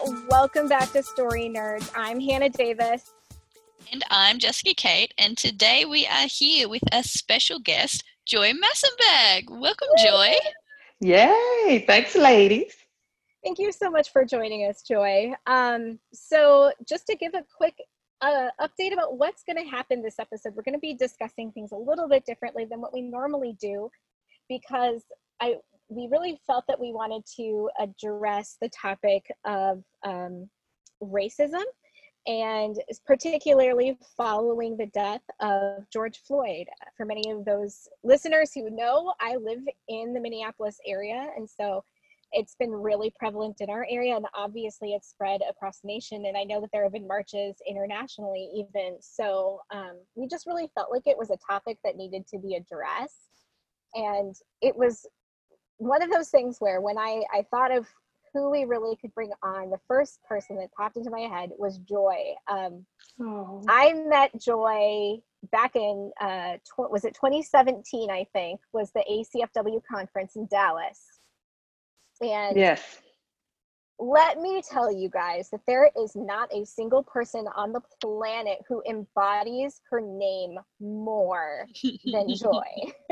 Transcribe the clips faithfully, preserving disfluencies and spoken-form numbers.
Welcome back to Story Nerds. I'm Hannah Davis. And I'm Jessica Kate, and today we are here with a special guest, Joy Massenberg. Welcome, Joy. Yay! Thanks, ladies. Thank you so much for joining us, Joy. Um, so just to give a quick uh, update about what's going to happen this episode, we're going to be discussing things a little bit differently than what we normally do, because I we really felt that we wanted to address the topic of um, racism, and particularly following the death of George Floyd. For many of those listeners who know, I live in the Minneapolis area, and so it's been really prevalent in our area, and obviously it's spread across the nation, and I know that there have been marches internationally even. So um, we just really felt like it was a topic that needed to be addressed, and it was one of those things where when I, I thought of who we really could bring on, the first person that popped into my head was Joy. Um, Oh. I met Joy back in, uh, tw- was it twenty seventeen, I think, was the A C F W conference in Dallas. And Yes. let me tell you guys that there is not a single person on the planet who embodies her name more than Joy.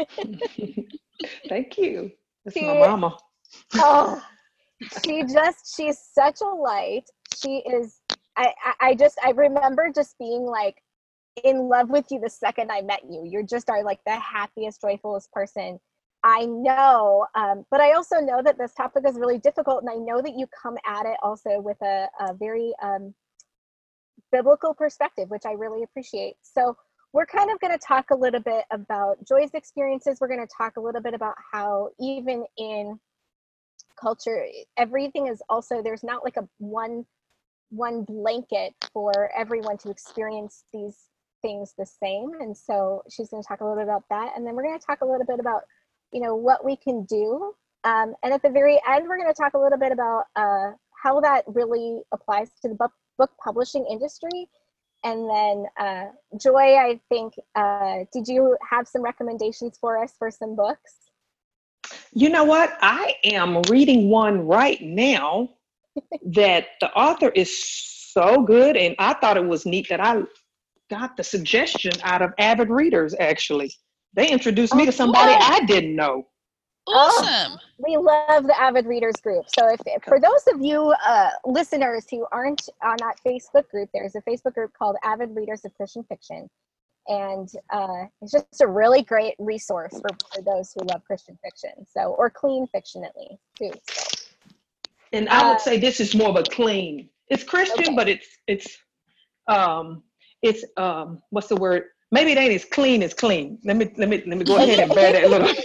Thank you. That's She- my mama. Oh, she just, she's such a light. She is, I, I, I just, I remember just being like in love with you the second I met you. You're just are like the happiest, joyfulest person I know. Um, but I also know that this topic is really difficult, and I know that you come at it also with a, a very um, biblical perspective, which I really appreciate. So we're kind of going to talk a little bit about Joy's experiences. We're going to talk a little bit about how even in culture, everything is also, there's not like a one one blanket for everyone to experience these things the same. And so she's going to talk a little bit about that, and then we're going to talk a little bit about, you know, what we can do, um, and at the very end we're going to talk a little bit about uh, how that really applies to the book, book publishing industry. And then uh, Joy, I think, uh, did you have some recommendations for us for some books? You know what? I am reading one right now that the author is so good, and I thought it was neat that I got the suggestion out of avid readers, actually. They introduced me Oh, to somebody cool. I didn't know. Awesome. We love the avid readers group. So if for those of you uh, listeners who aren't on that Facebook group, there's a Facebook group called Avid Readers of Christian Fiction. And uh, it's just a really great resource for, for those who love Christian fiction, so, or clean fiction at least too. So. And I would Uh, say this is more of a clean. It's Christian, Okay. but it's it's um it's um what's the word? Maybe it ain't as clean as clean. Let me let me let me go ahead and bear that little.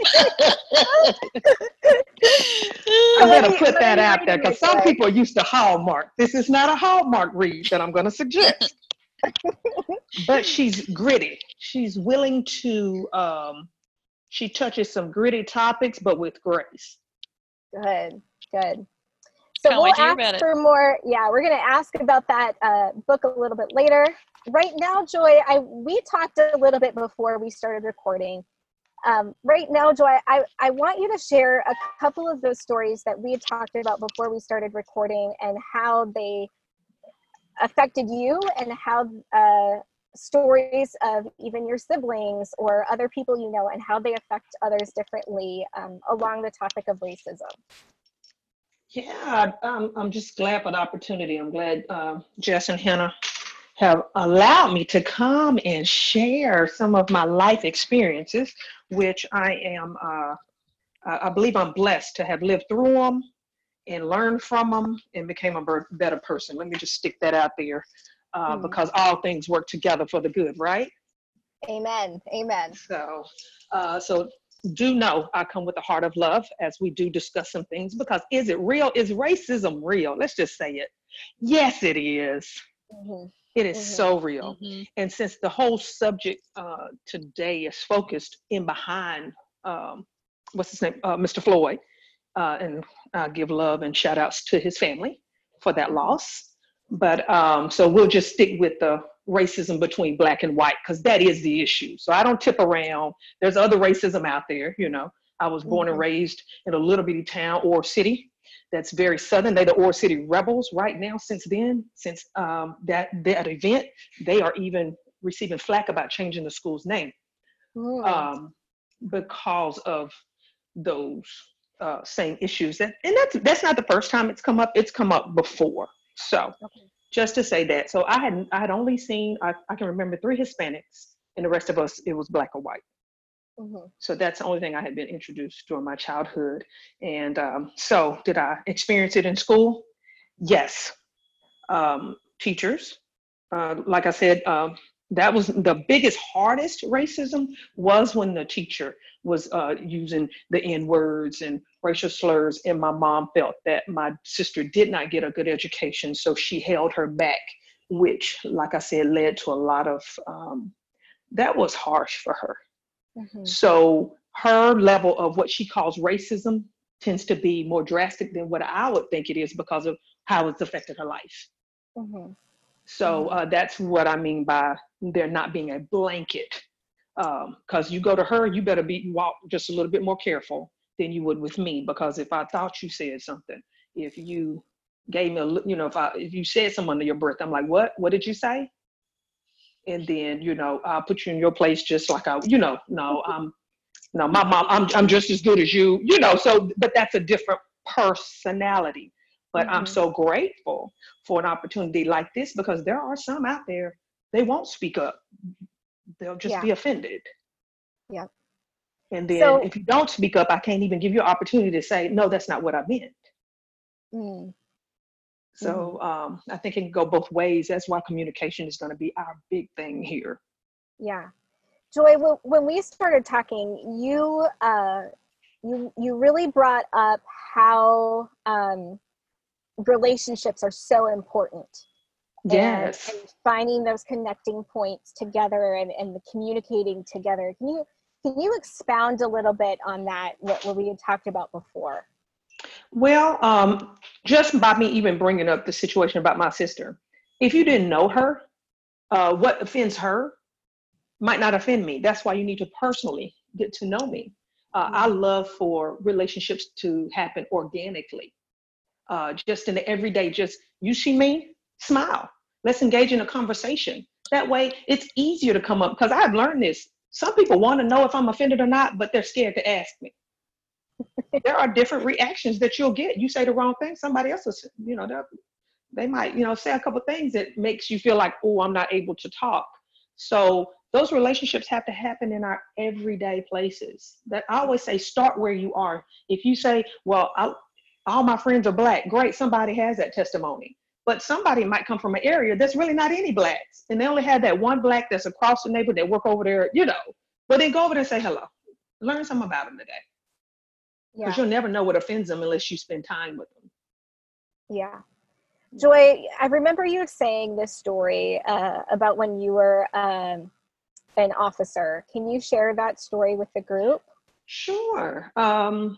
I'm What are gonna you- put what that are you out there reading because this some way? people are used to Hallmark. This is not a Hallmark read that I'm gonna suggest. But she's gritty. She's willing to um she touches some gritty topics, but with grace. Good, good. So Can't we'll wait to hear ask about it. for more. Yeah, we're going to ask about that uh, book a little bit later. Right now, Joy, I we talked a little bit before we started recording. Um, right now, Joy, I, I want you to share a couple of those stories that we had talked about before we started recording, and how they affected you, and how uh, stories of even your siblings or other people you know, and how they affect others differently um, along the topic of racism. Yeah, I'm, I'm just glad for the opportunity. I'm glad uh, Jess and Hannah have allowed me to come and share some of my life experiences, which I am, uh, I I believe I'm blessed to have lived through them and learned from them and became a ber- better person. Let me just stick that out there uh, Hmm. because all things work together for the good, right? Amen. Amen. So, uh, so do know I come with a heart of love as we do discuss some things, because is it real? Is racism real? Let's just say it. Yes, it is. Hmm. It is Mhm. so real. Mhm. And since the whole subject uh, today is focused in behind, um, what's his name, uh, Mister Floyd, uh, and I give love and shout outs to his family for that loss. But um, so we'll just stick with the racism between black and white, because that is the issue. So I don't tip around. There's other racism out there, you know. I was born and Mhm. raised in a little bitty town or city that's very Southern. They're the Ore City Rebels right now. Since then, since um, that, that event, they are even receiving flack about changing the school's name Mm. um, because of those uh, same issues. That, and that's, that's not the first time it's come up. It's come up before. So Okay. just to say that. So I had, I had only seen, I, I can remember three Hispanics, and the rest of us, it was black or white. Mm-hmm. So that's the only thing I had been introduced during my childhood. And um, so did I experience it in school? Yes. Um, teachers, uh, like I said, um, that was the biggest, hardest racism was when the teacher was uh, using the N words and racial slurs. And my mom felt that my sister did not get a good education. So she held her back, which, like I said, led to a lot of, um, that was harsh for her. Mm-hmm. So her level of what she calls racism tends to be more drastic than what I would think it is because of how it's affected her life. Mm-hmm. So uh, that's what I mean by there not being a blanket. Because um, you go to her, you better be walk just a little bit more careful than you would with me. Because if I thought you said something, if you gave me a, you know, if I if you said something under your breath, I'm like, what? What did you say? And then, you know, I'll put you in your place just like I, you know, no, um, no, my mom, I'm, I'm just as good as you, you know, so, but that's a different personality. But Mm-hmm. I'm so grateful for an opportunity like this because there are some out there, they won't speak up. They'll just Yeah. be offended. Yeah. And then So, if you don't speak up, I can't even give you an opportunity to say, no, that's not what I meant. mm, So um, I think it can go both ways. That's why communication is going to be our big thing here. yeah. Joy, w- when we started talking, you uh, you you really brought up how um, relationships are so important. Yes. And, and finding those connecting points together and, and the communicating together. Can you can you expound a little bit on that, what, what we had talked about before? Well, um, just by me even bringing up the situation about my sister, if you didn't know her, uh, what offends her might not offend me. That's why you need to personally get to know me. Uh, Mm-hmm. I love for relationships to happen organically. Uh, just in the everyday, just you see me, smile. Let's engage in a conversation. That way it's easier to come up because I've learned this. Some people want to know if I'm offended or not, but they're scared to ask me. There are different reactions that you'll get. You say the wrong thing, somebody else will, you know, they might, you know, say a couple of things that makes you feel like, oh, I'm not able to talk. So those relationships have to happen in our everyday places. That I always say, start where you are. If you say, well, I, all my friends are black, great, somebody has that testimony. But somebody might come from an area that's really not any blacks. And they only have that one black that's across the neighborhood that work over there, you know. But then go over there and say hello. Learn something about them today. Because Yeah. you'll never know what offends them unless you spend time with them. Yeah. Joy, I remember you saying this story uh, about when you were um, an officer. Can you share that story with the group? Sure. Um,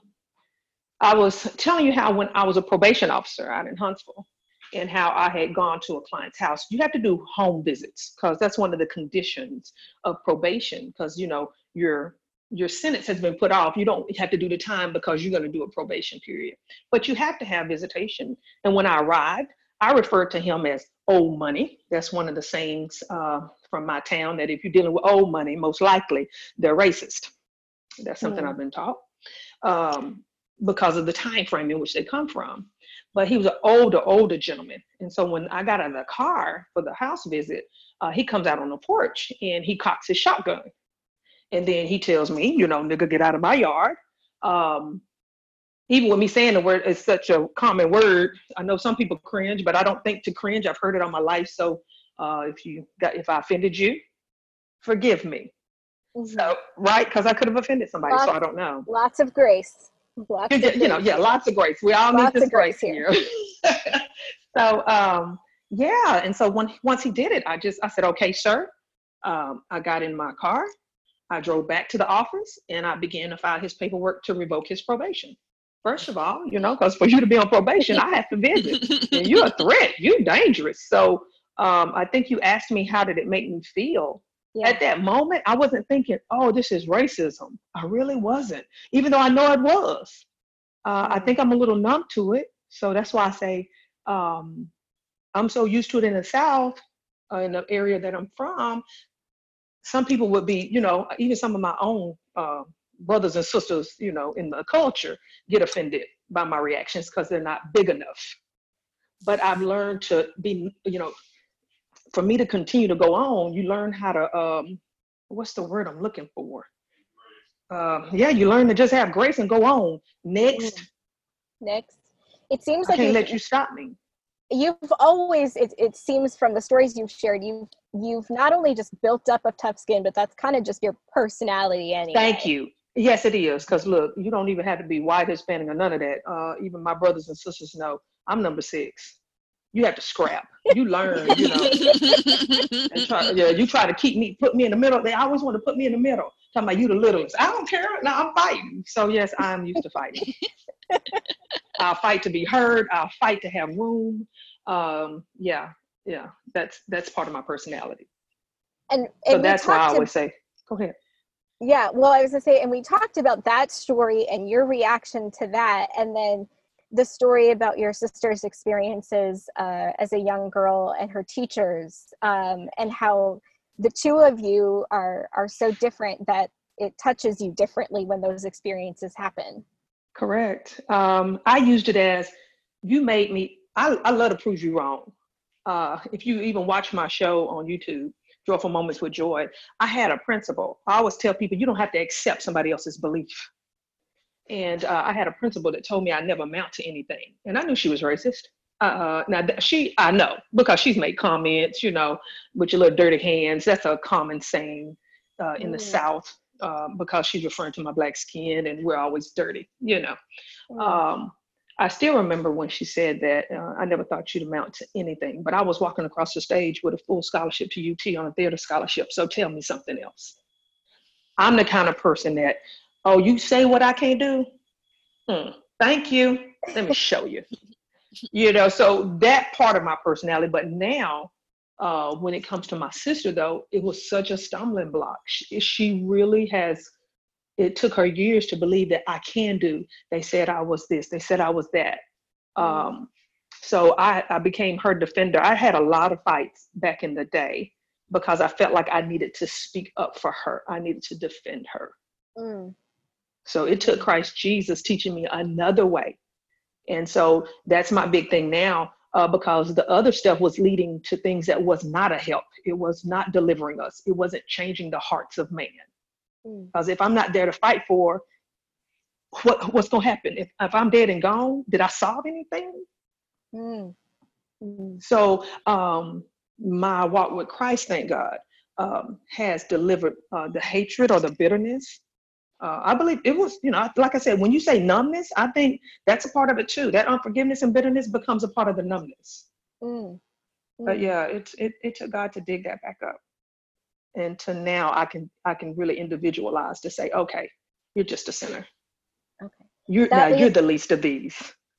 I was telling you how when I was a probation officer out in Huntsville and how I had gone to a client's house. You have to do home visits because that's one of the conditions of probation because, you know, your your sentence has been put off. You don't have to do the time because you're going to do a probation period. But you have to have visitation. And when I arrived, I referred to him as old money. That's one of the sayings uh, from my town that if you're dealing with old money, most likely they're racist. That's something Mm. I've been taught um, because of the time frame in which they come from. But he was an older, older gentleman. And so when I got out of the car for the house visit, uh, he comes out on the porch and he cocks his shotgun. And then he tells me, you know, nigga, get out of my yard. Um, even with me saying the word is such a common word, I know some people cringe, but I don't think to cringe. I've heard it all my life. So uh, if you got, if I offended you, forgive me. Mm-hmm. So, right, because I could have offended somebody, lots, so I don't know. Lots of grace. Lots You, of you know, grace yeah, here. lots of grace. We all Lots need this of grace grace here. here. So, um, yeah, and so when, once he did it, I just, I said, okay, sir. Um, I got in my car. I drove back to the office and I began to file his paperwork to revoke his probation. First of all, you know, because for you to be on probation, I have to visit. And you're a threat. You're dangerous. So um, I think you asked me, how did it make me feel? Yeah. At that moment, I wasn't thinking, oh, this is racism. I really wasn't, even though I know it was. Uh, I think I'm a little numb to it. So that's why I say um, I'm so used to it in the South, uh, in the area that I'm from. Some people would be, you know, even some of my own uh, brothers and sisters, you know, in the culture get offended by my reactions because they're not big enough. But I've learned to be, you know, for me to continue to go on, you learn how to, um, what's the word I'm looking for? Um, yeah, you learn to just have grace and go on. Next. Mm. Next. It seems I like can't you've, let you stop me. you've always, it, it seems from the stories you've shared, you've, you've not only just built up a tough skin, but that's kind of just your personality anyway. Thank you. Yes, it is. Because look, you don't even have to be white, Hispanic, or none of that. Uh, even my brothers and sisters know I'm number six. You have to scrap. You learn, you know. And try, yeah, you try to keep me, put me in the middle. They always want to put me in the middle. Talking about you the littlest. I don't care. No, I'm fighting. So yes, I'm used to fighting. I'll fight to be heard. I'll fight to have room. Um, yeah, yeah. That's that's part of my personality. And, so and that's why I to, always say, go ahead. Yeah, well, I was gonna say, and we talked about that story and your reaction to that, and then the story about your sister's experiences uh, as a young girl and her teachers, um, and how the two of you are are so different that it touches you differently when those experiences happen. Correct. Um, I used it as, you made me, I, I love to prove you wrong. Uh, if you even watch my show on YouTube, Joyful Moments with Joy, I had a principle. I always tell people, you don't have to accept somebody else's belief. And uh, I had a principal that told me I never amount to anything. And I knew she was racist. Uh, now, she, I know, because she's made comments, you know, with your little dirty hands. That's a common saying uh, in mm. the South, uh, because she's referring to my black skin and we're always dirty, you know. Mm. Um, I still remember when she said that, uh, I never thought you'd amount to anything, but I was walking across the stage with a full scholarship to U T on a theater scholarship. So tell me something else. I'm the kind of person that, oh, you say what I can't do? Hmm, thank you. Let me show you. You know, so that part of my personality. But now, uh, when it comes to my sister, though, it was such a stumbling block. She, she really has, it took her years to believe that I can do. They said I was this. They said I was that. Um, so I, I became her defender. I had a lot of fights back in the day because I felt like I needed to speak up for her. I needed to defend her. Mm. So it took Christ Jesus teaching me another way. And so that's my big thing now, uh, because the other stuff was leading to things that was not a help. It was not delivering us. It wasn't changing the hearts of man. Mm. Because if I'm not there to fight for, what, what's going to happen? If, if I'm dead and gone, did I solve anything? Mm. Mm. So um, my walk with Christ, thank God, um, has delivered uh, the hatred or the bitterness. Uh, I believe it was, you know, like I said, when you say numbness, I think that's a part of it too. That unforgiveness and bitterness becomes a part of the numbness. Mm. Mm. But yeah, it's it, it took God to dig that back up. And to now I can I can really individualize to say, okay, you're just a sinner. Okay. You're that now leads, you're the least of these.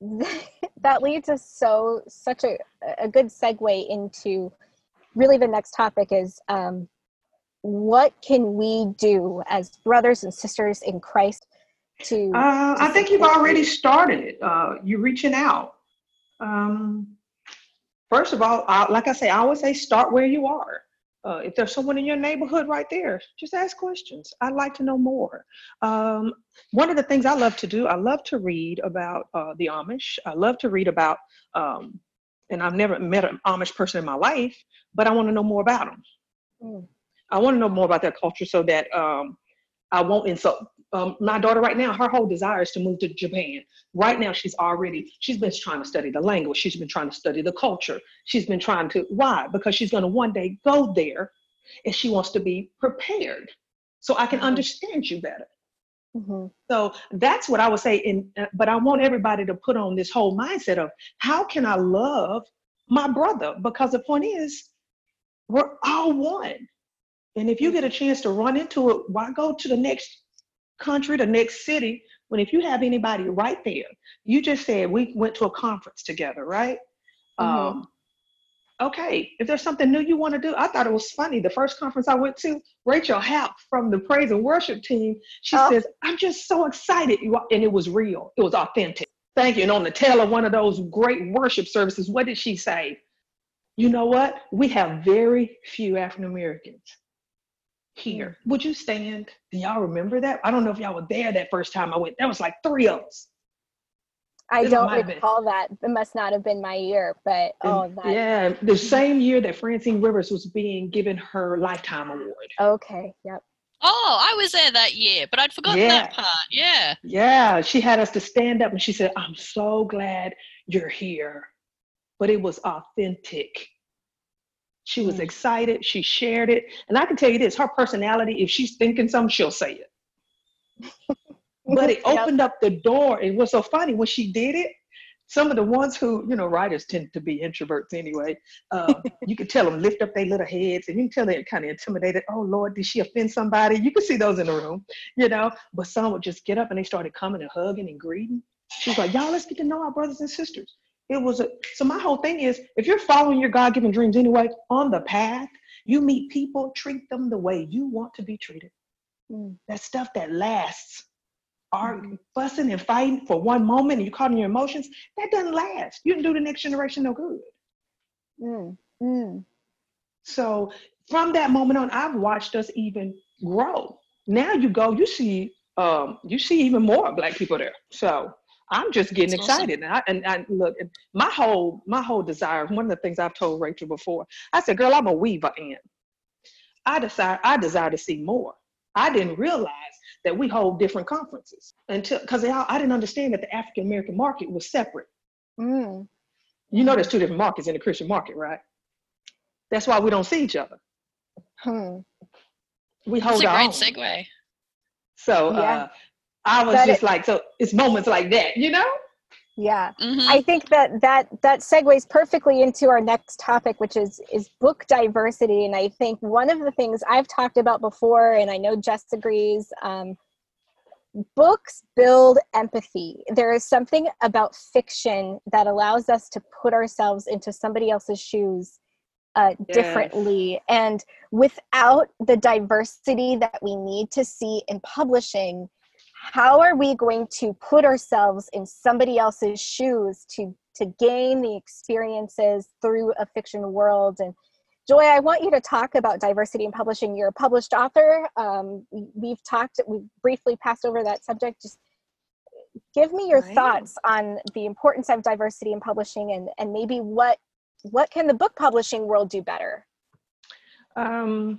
That leads us so such a, a good segue into really the next topic is um, what can we do as brothers and sisters in Christ to, uh, to I think you've already you? started it. Uh, you're reaching out. Um, first of all, I, like I say, I always say start where you are. Uh, if there's someone in your neighborhood right there, just ask questions. I'd like to know more. Um, one of the things I love to do, I love to read about uh, the Amish. I love to read about, um, and I've never met an Amish person in my life, but I want to know more about them. Mm. I want to know more about their culture so that um, I won't insult. Um, my daughter right now, her whole desire is to move to Japan. Right now, she's already, she's been trying to study the language. She's been trying to study the culture. She's been trying to, why? Because she's going to one day go there and she wants to be prepared so I can mm-hmm. understand you better. Mm-hmm. So that's what I would say. In, uh, but I want everybody to put on this whole mindset of how can I love my brother? Because the point is, we're all one. And if you get a chance to run into it, why go to the next country, the next city, when if you have anybody right there? You just said we went to a conference together, right? Mm-hmm. Um, okay, if there's something new you want to do, I thought it was funny. The first conference I went to, Rachel Happ from the praise and worship team, she oh. says, I'm just so excited. And it was real. It was authentic. Thank you. And on the tail of one of those great worship services, what did she say? You know what? We have very few African Americans here. Mm. Would you stand? Do y'all remember that? I don't know if y'all were there that first time I went. There was like three of us. I don't recall that. It must not have been my year, but oh, that. Yeah, the same year that Francine Rivers was being given her Lifetime Award. Okay, yep. Oh, I was there that year, but I'd forgotten yeah. that part. Yeah. Yeah, she had us to stand up and she said, I'm so glad you're here. But it was authentic. She was mm. excited. She shared it. And I can tell you this, her personality, if she's thinking something, she'll say it. But it opened yep. up the door. It was so funny when she did it. Some of the ones who, you know, writers tend to be introverts anyway. Uh, you could tell them lift up their little heads, and you can tell they're kind of intimidated. Oh, Lord, did she offend somebody? You could see those in the room, you know. But some would just get up and they started coming and hugging and greeting. She's like, y'all, let's get to know our brothers and sisters. It was a, so my whole thing is, if you're following your God-given dreams anyway, on the path, you meet people, treat them the way you want to be treated. Mm. That stuff that lasts. Arguing, fussing and fighting for one moment and you caught in your emotions, that doesn't last. You didn't do the next generation no good. Mm, mm. So from that moment on, I've watched us even grow. Now you go, you see, um, you see even more Black people there. So I'm just getting That's excited. Awesome. And I, and I look, my whole, my whole desire, one of the things I've told Rachel before, I said, girl, I'm a weaver in. I desire, I desire to see more. I didn't realize that we hold different conferences until, because I didn't understand that the African American market was separate. Mm. You know, there's two different markets in the Christian market, right? That's why we don't see each other. Hmm. We hold That's a great own. segue. So yeah. uh, I was that just it, like, so it's moments like that, you know? Yeah, mm-hmm. I think that that that segues perfectly into our next topic, which is is book diversity. And I think one of the things I've talked about before, and I know Jess agrees, um, books build empathy. There is something about fiction that allows us to put ourselves into somebody else's shoes uh, yes. differently. And without the diversity that we need to see in publishing, how are we going to put ourselves in somebody else's shoes to, to gain the experiences through a fiction world? And Joy, I want you to talk about diversity in publishing. You're a published author. Um, we've talked, we've briefly passed over that subject. Just give me your right. thoughts on the importance of diversity in publishing, and, and maybe what, what can the book publishing world do better? Um,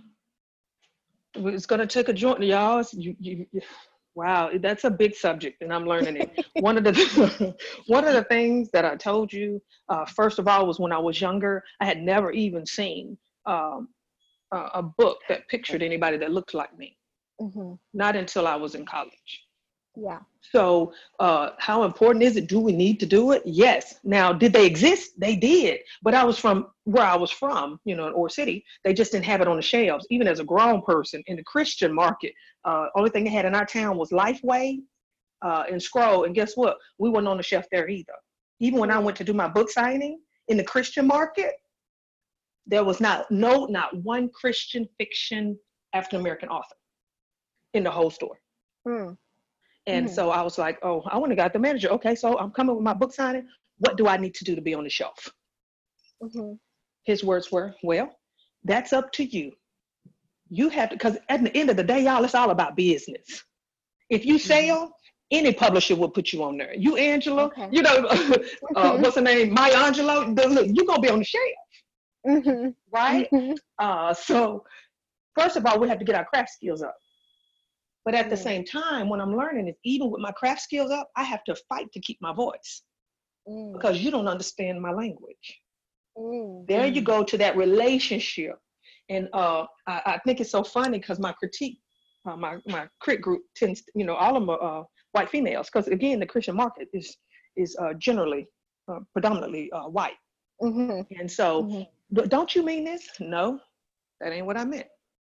it's going to take a joint, y'all. You, you, Wow, that's a big subject, and I'm learning it. One of the one of the things that I told you, uh, first of all, was when I was younger, I had never even seen um, a, a book that pictured anybody that looked like me. Mm-hmm. Not until I was in college. Yeah. So uh, how important is it? Do we need to do it? Yes. Now, did they exist? They did. But I was from where I was from, you know, in Ore City. They just didn't have it on the shelves. Even as a grown person in the Christian market, uh, only thing they had in our town was Lifeway uh, and Scroll. And guess what? We weren't on the shelf there either. Even when I went to do my book signing in the Christian market, there was not no not one Christian fiction African American author in the whole store. Mm. And mm-hmm. so I was like, oh, I want to got the manager. Okay, so I'm coming with my book signing. What do I need to do to be on the shelf? Mm-hmm. His words were, well, that's up to you. You have to, because at the end of the day, y'all, it's all about business. If you sell, mm-hmm. any publisher will put you on there. You, Angela, okay. you know, uh, mm-hmm. what's her name? Maya Angelou, look, you're going to be on the shelf. Mm-hmm. Right? Mm-hmm. Uh, so first of all, we have to get our craft skills up. But at the same time, what I'm learning is even with my craft skills up, I have to fight to keep my voice mm. because you don't understand my language. Mm. There you go to that relationship. And uh, I, I think it's so funny because my critique, uh, my, my crit group tends, to, you know, all of them are uh, white females because, again, the Christian market is, is uh, generally uh, predominantly uh, white. Mm-hmm. And so, mm-hmm. don't you mean this? No, that ain't what I meant.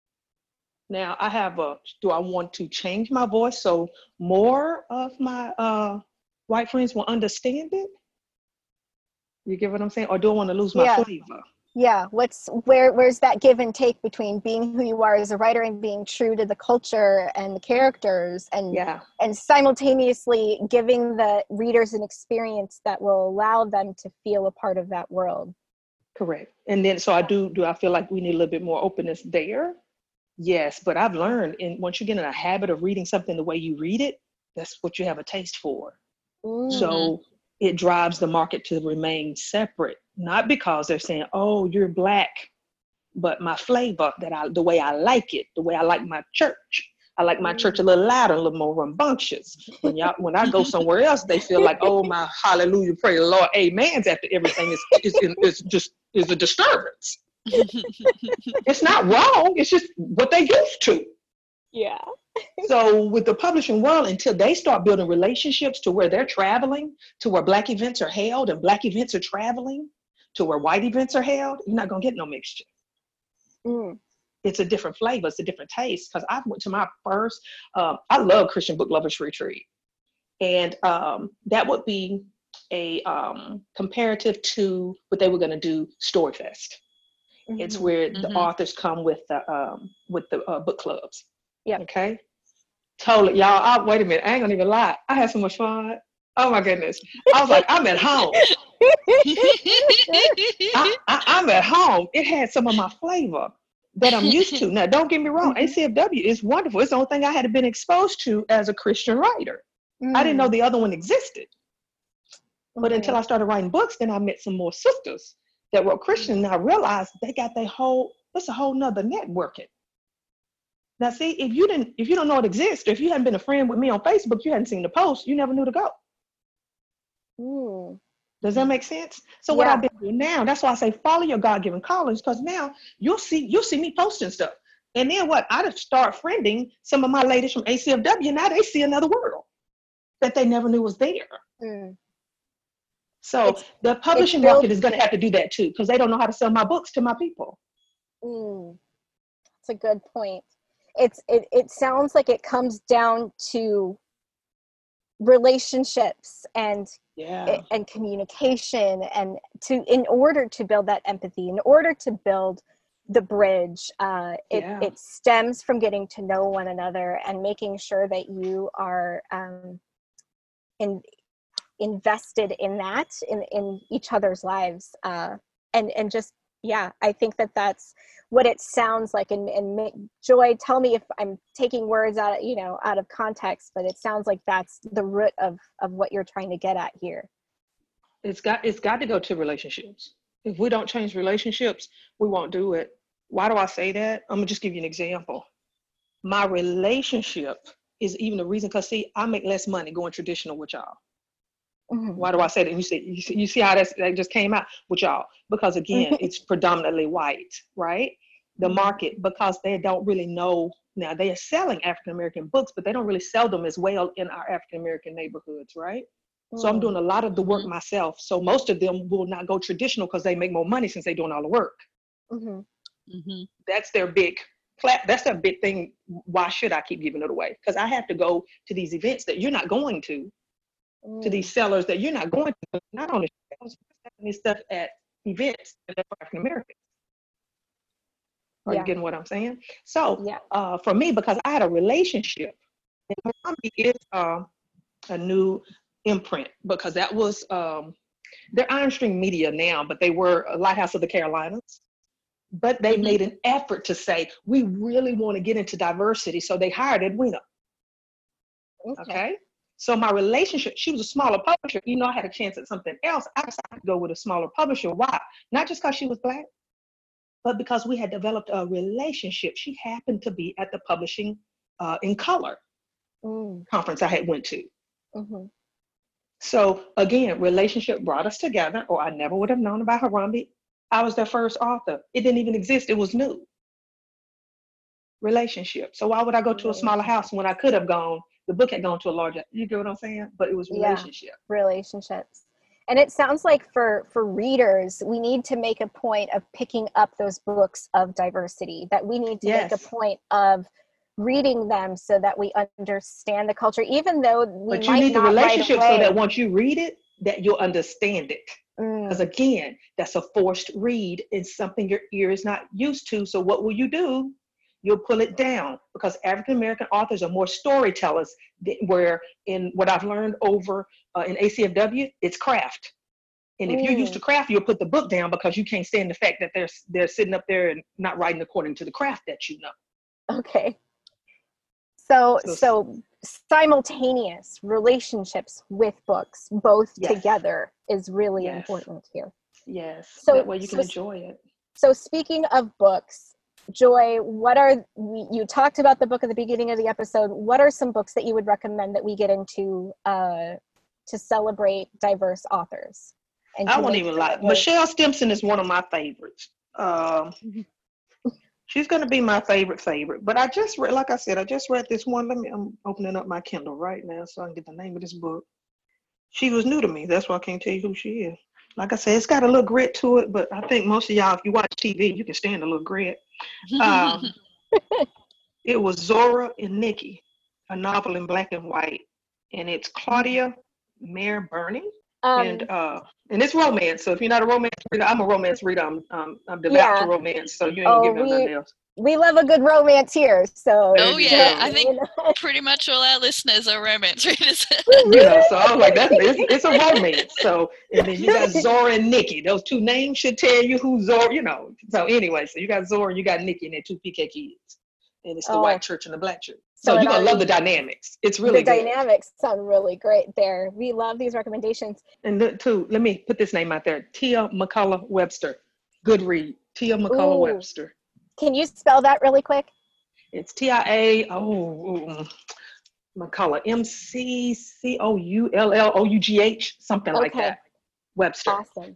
Now I have a, do I want to change my voice so more of my uh, white friends will understand it? You get what I'm saying? Or do I want to lose my yeah. flavor? Yeah, what's where where's that give and take between being who you are as a writer and being true to the culture and the characters, and Yeah. and simultaneously giving the readers an experience that will allow them to feel a part of that world. Correct. And then, so I do, do I feel like we need a little bit more openness there? Yes, but I've learned, and once you get in a habit of reading something the way you read it, that's what you have a taste for. Mm. So it drives the market to remain separate, not because they're saying, oh, you're Black, but my flavor, that I, the way I like it, the way I like my church. I like my church a little louder, a little more rambunctious. When y'all, when I go somewhere else, they feel like, oh, my hallelujah, praise the Lord, amens after everything is, is, is just is a disturbance. It's not wrong. It's just what they used to. Yeah. So with the publishing world, until they start building relationships to where they're traveling, to where Black events are held and Black events are traveling, to where white events are held, you're not going to get no mixture. Mm. It's a different flavor. It's a different taste. Because I went to my first, um, I love Christian Book Lovers Retreat. And um, that would be a um, comparative to what they were going to do, Storyfest. Mm-hmm. It's where mm-hmm. the authors come with the, um, with the uh, book clubs. Yeah. Okay. Totally. Y'all, I, wait a minute. I ain't gonna even lie. I had so much fun. Oh my goodness. I was like, I'm at home. I, I, I'm at home. It had some of my flavor that I'm used to. Now, don't get me wrong. Mm-hmm. A C F W is wonderful. It's the only thing I had been exposed to as a Christian writer. Mm. I didn't know the other one existed. Mm-hmm. But until I started writing books, then I met some more sisters that wrote Christian, and I realized they got their whole, it's a whole nother networking. Now, see, if you didn't, if you don't know it exists, or if you hadn't been a friend with me on Facebook, you hadn't seen the post, you never knew to go. Ooh. Does that make sense? So Yeah. what I've been doing now, that's why I say follow your God-given callings, because now you'll see, you'll see me posting stuff. And then what? I just start friending some of my ladies from A C F W. Now they see another world that they never knew was there. Mm. So it's, the publishing built- market is going to have to do that too, because they don't know how to sell my books to my people. Mm. That's a good point. It's it, it sounds like it comes down to relationships and yeah. and communication, and to in order to build that empathy, in order to build the bridge, uh, it, yeah. it stems from getting to know one another and making sure that you are um, in, invested in that, in, in each other's lives. Uh, and, and just, yeah, I think that that's what it sounds like. And, and Joy, tell me if I'm taking words out of, you know, out of context, but it sounds like that's the root of, of what you're trying to get at here. It's got, it's got to go to relationships. If we don't change relationships, we won't do it. Why do I say that? I'm gonna just give you an example. My relationship is even the reason, because see, I make less money going traditional with y'all. Mm-hmm. Why do I say that? You see, you see, you see how that's, that just came out with y'all? Because again, it's predominantly white, right? The market, because they don't really know. Now they are selling African-American books, but they don't really sell them as well in our African-American neighborhoods, right? Mm. So I'm doing a lot of the work mm-hmm. myself. So most of them will not go traditional because they make more money since they're doing all the work. Mm-hmm. Mm-hmm. That's their big, that's their big thing. Why should I keep giving it away? Because I have to go to these events that you're not going to, mm. to these sellers that you're not going to, not on the shelves, this stuff at events that are African Americans. Are yeah. you getting what I'm saying? So yeah. uh, for me, because I had a relationship, and Harambe is uh, a new imprint, because that was, um, they're Iron String Media now, but they were a Lighthouse of the Carolinas. But they mm-hmm. made an effort to say, we really want to get into diversity. So they hired Edwina. Okay. okay. So my relationship, she was a smaller publisher. You know, I had a chance at something else. I decided to go with a smaller publisher. Why? Not just because she was Black, but because we had developed a relationship. She happened to be at the Publishing uh, in Color mm. conference I had went to. Mm-hmm. So again, relationship brought us together, or I never would have known about Harambe. I was their first author. It didn't even exist. It was new. Relationship. So why would I go to a smaller house when I could have gone, the book had gone to a larger, you get what I'm saying? But it was relationship. Yeah, relationships. And it sounds like for, for readers, we need to make a point of picking up those books of diversity, that we need to yes. make a point of reading them so that we understand the culture, even though we but you might need not the relationship right away. So that once you read it, that you'll understand it. Mm. Because again, that's a forced read. It's something your ear is not used to. So what will you do? You'll pull it down, because African American authors are more storytellers. Than, where in what I've learned over uh, in A C F W, it's craft. And if Mm. you're used to craft, you'll put the book down because you can't stand the fact that they're they're sitting up there and not writing according to the craft that you know. Okay. So So- so simultaneous relationships with books, both Yes. together, is really Yes. important here. Yes, So- that way you can so- enjoy it. So speaking of books, Joy, what are we, you talked about the book at the beginning of the episode. What are some books that you would recommend that we get into uh, to celebrate diverse authors? And I to won't make even sure lie. that we're- Michelle Stimson is one of my favorites. Um, she's going to be my favorite favorite. But I just read, like I said, I just read this one. Let me. I'm opening up my Kindle right now so I can get the name of this book. She was new to me. That's why I can't tell you who she is. Like I said, it's got a little grit to it, but I think most of y'all, if you watch T V, you can stand a little grit. Um, it was Zora and Nikki, a novel in black and white, and it's Claudia Mayer Burney. um, and uh and it's romance. So if you're not a romance reader, I'm a romance reader. I'm um, I'm devout Yeah. to romance. So you ain't Oh, gonna give me we- nothing else. we love a good romance here. So There Oh you yeah, go. I think pretty much all our listeners are romance readers. You know, so I was like, that's it's, it's a romance. So and then you got Zora and Nikki. Those two names should tell you who Zora. You know. So anyway, so you got Zora and you got Nikki, and they're two P K kids, and it's the Oh. white church and the black church. So So, it you're gonna love the already- dynamics. It's really the good. dynamics sound really great there. We love these recommendations. And the, too, let me put this name out there: Tia McCullough Webster. Good read, Tia McCullough Ooh. Webster. Can you spell that really quick? It's T I A, oh, McCullough, M C C O U L L O U G H, something like Okay. that. Webster. Awesome.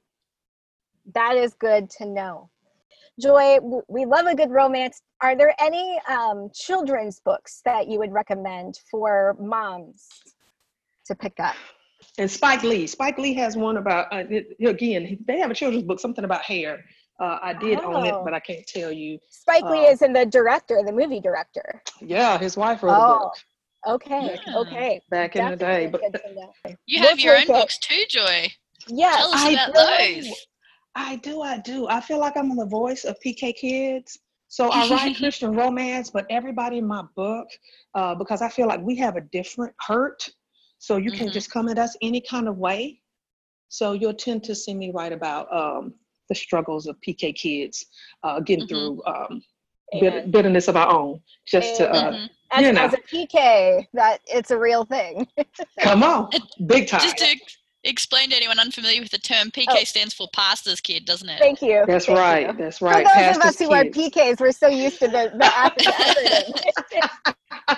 That is good to know. Joy, w- we love a good romance. Are there any um, children's books that you would recommend for moms to pick up? And Spike Lee. Spike Lee has one about, uh, it, again, they have a children's book, something about hair. Uh, I did own it, Oh. but I can't tell you. Spike Lee Uh, is in the director, the movie director. Yeah, his wife wrote a Oh, book okay, Yeah. okay. back in the day. Definitely But good to know. You We'll have your own take it. books too, Joy. Yes. Tell us I about do. those. I do, I do. I feel like I'm the voice of P K Kids. So I write Christian romance, but everybody in my book, uh, because I feel like we have a different hurt. So you Mhm. can just come at us any kind of way. So you'll tend to see me write about um, the struggles of P K kids uh, getting Mhm. through um, bitter, Amen. bitterness of our own. Just to uh, Mhm. As, you know. as a P K, that it's a real thing. come on, big time. Just to ex- explain to anyone unfamiliar with the term, P K Oh. stands for pastor's kid, doesn't it? Thank you. That's Thank right. you. That's For right. those of Pastor's us who are kids. P Ks, we're so used to the, the, ac- the acronym.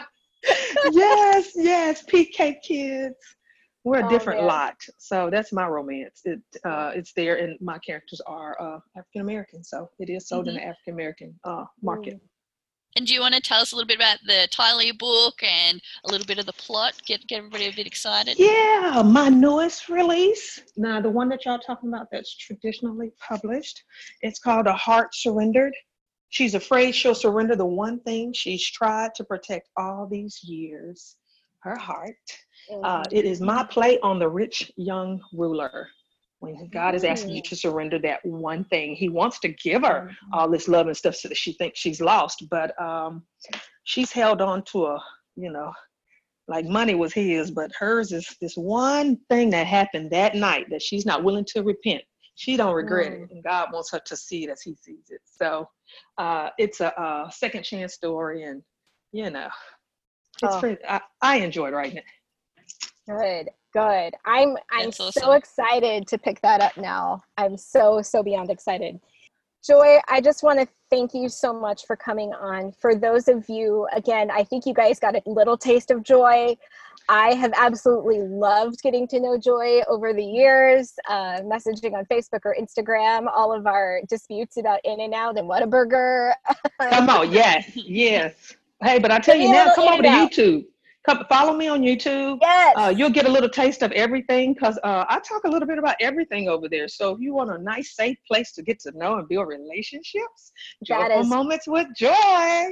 yes, yes, P K kids. We're a Oh, different man. lot. So that's my romance. It uh it's there, and my characters are uh African American. So it is sold in the African American uh market. And do you want to tell us a little bit about the title of your book and a little bit of the plot? Get get everybody a bit excited. Yeah, my newest release. Now the one that y'all talking about that's traditionally published. It's called A Heart Surrendered. She's afraid she'll surrender the one thing she's tried to protect all these years, her heart. Uh, it is my play on the rich young ruler. When God is asking you to surrender that one thing, He wants to give her all this love and stuff so that she thinks she's lost, but um, she's held on to a, you know, like money was his, but hers is this one thing that happened that night that she's not willing to repent. She don't regret Mm. it, and God wants her to see it as He sees it. So uh, it's a, a second chance story, and you know, it's Oh. pretty, I, I enjoy it right now. Good, good. I'm I'm That's so awesome. excited to pick that up now. I'm so so beyond excited. Joy, I just want to thank you so much for coming on. For those of you, again, I think you guys got a little taste of Joy. I have absolutely loved getting to know Joy over the years, uh, messaging on Facebook or Instagram, all of our disputes about In-N-Out and Whataburger. Come on, yes, yes. Hey, but I tell Give you me a now, little come over to In-N-Out. YouTube. Come follow me on YouTube. Yes. Uh, you'll get a little taste of everything because uh, I talk a little bit about everything over there. So if you want a nice, safe place to get to know and build relationships, That Joyful is- Moments with Joy.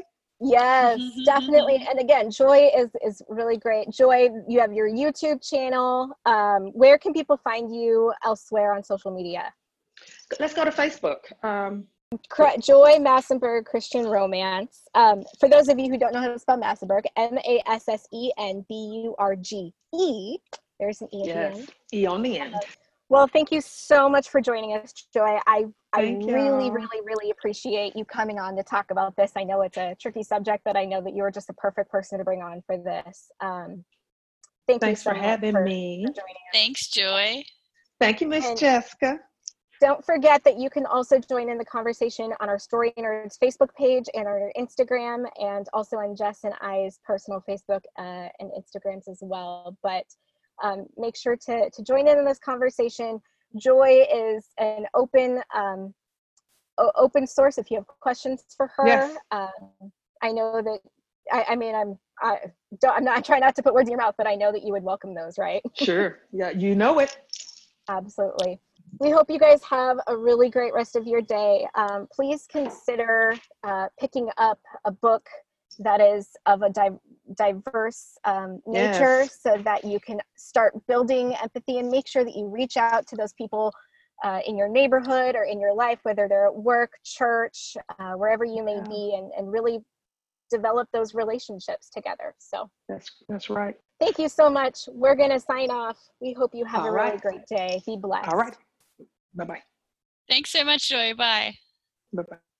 Yes, definitely. And again, Joy is is really great. Joy, you have your YouTube channel. Um, where can people find you elsewhere on social media? Let's go to Facebook. Um, Joy Massenburg Christian Romance. Um, for those of you who don't know how to spell Massenburg, M A S S E N B U R G E. There's an E at yes, the end. E on the end. Well, thank you so much for joining us, Joy. I, I Thank really, y'all. really, really appreciate you coming on to talk about this. I know it's a tricky subject, but I know that you were just a perfect person to bring on for this. Um, thank Thanks you so for having for, me. for joining us. Thanks, Joy. Thank you, Miss And Jessica. don't forget that you can also join in the conversation on our Story Nerds Facebook page and our Instagram, and also on Jess and I's personal Facebook uh, and Instagrams as well. But um, make sure to, to join in on this conversation. Joy is an open um, open source if you have questions for her. Yes. Um, I know that, I, I mean, I'm, I don't, I'm not, I try not to put words in your mouth, but I know that you would welcome those, right? Sure. Yeah, you know it. Absolutely. We hope you guys have a really great rest of your day. Um, please consider uh, picking up a book that is of a di- diverse um, nature, Yes. so that you can start building empathy, and make sure that you reach out to those people uh, in your neighborhood or in your life, whether they're at work, church, uh, wherever you may Yeah. be, and, and really develop those relationships together. So That's that's right. thank you so much. We're going to sign off. We hope you have All a really right. great day. Be blessed. All right. Bye-bye. Thanks so much, Joy. Bye. Bye-bye.